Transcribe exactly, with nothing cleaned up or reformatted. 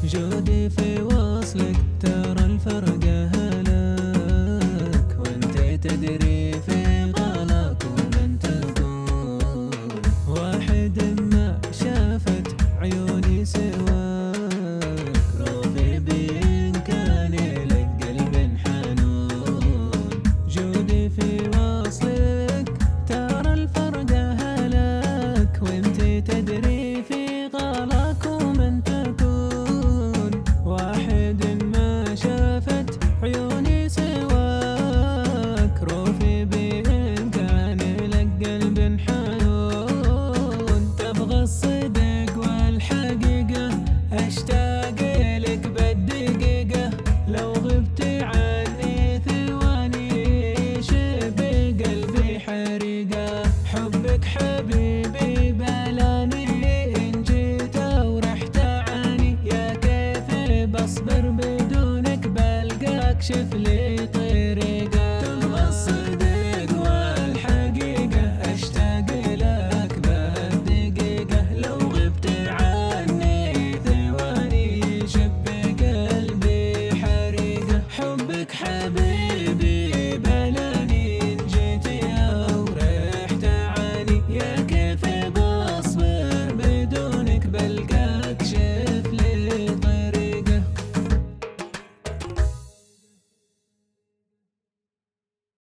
جودي في وصلك، ترى الفرق هلاك، وانت تدري في غلاك ومن تكون. واحد ما شافت عيوني سواك، روحي بإمكاني لك قلب حنون. جودي في وصلك، ترى الفرق هلاك، وانت تدري في غلاك ومن تكون. واحد ما شافت عيوني سواك، روحي بإمكاني لك قلب حنون. تبغى الصدق والحقيقة، أشتاق لك بالدقيقة، لو غبت عني ثواني شب قلبي حريقة. حبك حبيبي بلاني، إن جيت أو رحت عني، يا كيف بصبر بدونك، بلقاك شف لي